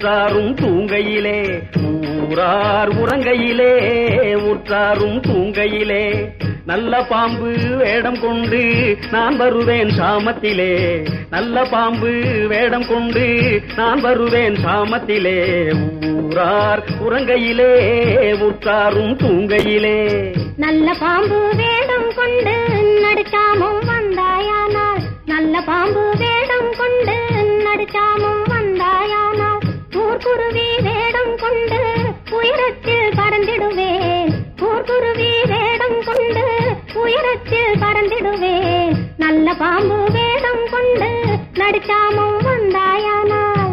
உற்றாரும் தூங்கையிலே ஊரார் உறங்கையிலே உற்றாரும் தூங்கையிலே நல்ல பாம்பு வேடம் கொண்டு நான் வருவேன் சாமத்திலே நல்ல பாம்பு வேடம் கொண்டு நான் வருவேன் சாமத்திலே ஊரார் உறங்கையிலே உற்றாரும் தூங்கையிலே நல்ல பாம்பு வேடம் கொண்டு நடிச்சாமும் வந்தாயானால் நல்ல பாம்பு வேடம் கொண்டு நடிச்சாமும் வந்தாயானால் ஊர்குருவி வேடம் கொண்டு உயரத்தில் பறந்திடுவேன் ஊர்குருவி வேடம் கொண்டு உயரத்தில் பறந்திடுவேன் நல்ல பாம்பு வேடம் கொண்டு நடிச்சாமும் வந்தாயானால்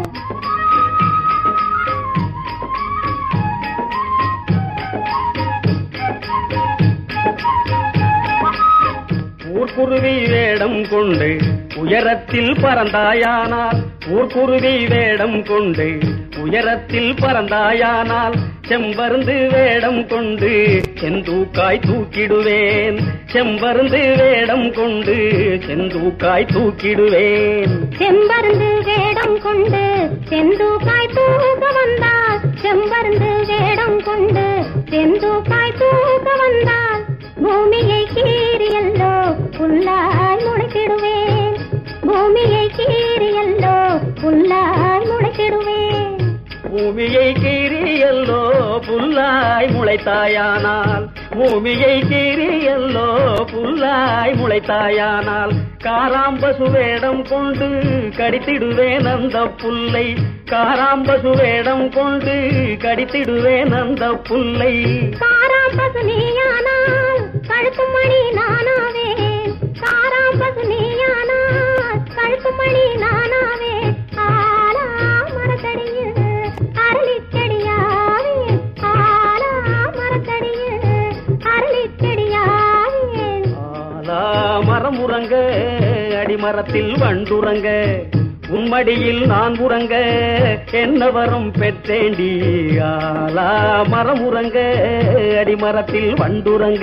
ஊர்குருவி வேடம் கொண்டு உயரத்தில் பறந்தாயானால் ஊர்குருவி வேடம் கொண்டு உயரத்தில் பறந்தாயானால் செம்பருந்து வேடம் கொண்டு செந்தூக்காய் தூக்கிடுவேன் செம்பருந்து வேடம் கொண்டு செந்தூக்காய் தூக்கிடுவேன் செம்பருந்து வேடம் கொண்டு செந்தூக்காய் தூக்க வந்தால் செம்பருந்து வேடம் கொண்டு செந்தூக்காய் தூக்க வந்தால் பூமியை கீறியல்லோ புல்லாய் முளைத்திடுவேன் பூமியை கீறியல்லோ புல்லாய் முளைத்திடுவேன் பூமியை கீறியல்லோ புல்லாய் முளைத்தாயானால் பூமியை கீறியல்லோ புல்லாய் முளைத்தாயானால் காராம்பசு வேடம் கொண்டு கடித்திடுவேன் அந்த புல்லை காராம்பசு வேடம் கொண்டு கடித்திடுவேன் அந்த புல்லை காராம்பசு நீயானால் கழுத்து மணி நானாவேன் காராம்பசு நீயானால் கழுத்து மணி நானாவே ஆலா மரத்தடியில் அரளிச்செடியாவேன் ஆலா மரத்தடியில் அரளிச்செடியாவேன் ஆலா மரமுறங்க அடிமரத்தில் வண்டுறங்க உன்மடியில் நான் உறங்க என்ன வரம் பெற்றேண்டி ஆலா மரமுறங்க அடிமரத்தில் வண்டுறங்க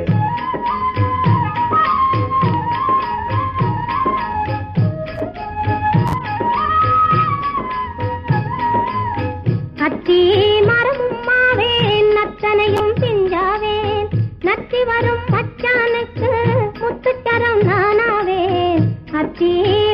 கத்தி மரமும் மாவேன் நத்தனையும் பிஞ்சாவேன் நத்தி வரும் மச்சானுக்கு முத்துச்சரம் நானாவேன் கத்தி